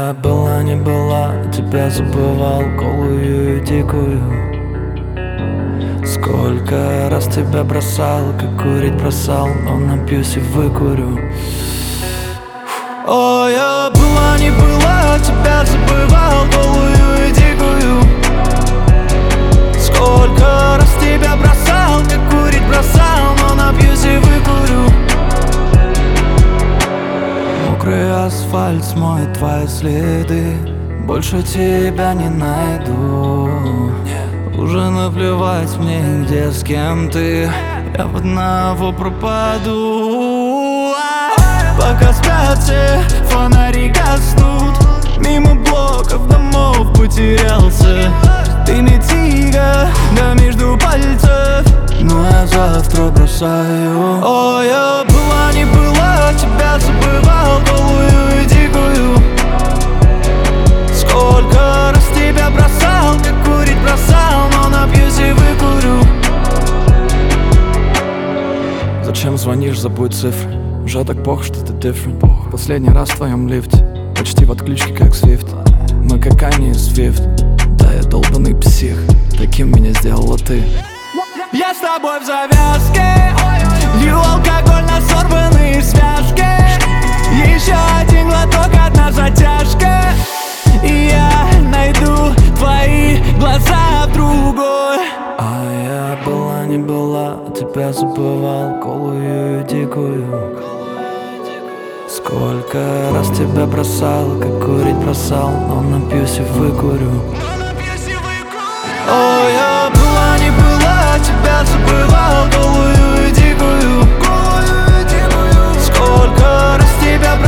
я была, не была, тебя забывал, голую и дикую. Сколько раз тебя бросал, как курить бросал, но напьюсь и выкурю. О, я была, не была, тебя забывал, голую и дикую. Сколько раз тебя бросал, как курить бросал, но напьюсь и выкурю. Мокрый асфальт смоет твои следы, больше тебя не найду. Уже наплевать мне, где с кем ты, я в одного пропаду. Пока спят все, фонари гаснут, мимо блоков домов потерялся. Ты не тига, да между пальцев, но я завтра бросаю. О, я была, не была, тебя забывал, голую и дикую. Сколько раз тебя бросал, как курить бросал, но напьюсь и выкурю. Зачем звонишь, забудь цифры, уже так плохо, что ты different. Последний раз в твоем лифте, почти в отключке, как Свифт. Мы как Ани и Свифт, да я долбаный псих, таким меня сделала ты. Я с тобой в завязке, лью алкоголь на сорванные связки. Еще один глоток, одна затяжка, и я найду твои глаза в другой. А я была, не была, тебя забывал, голую и дикую. Сколько раз тебя бросал, как курить бросал, но напьюсь и выкурю. О, я была, не была, тебя забывал, голую и дикую. Сколько раз тебя бросал,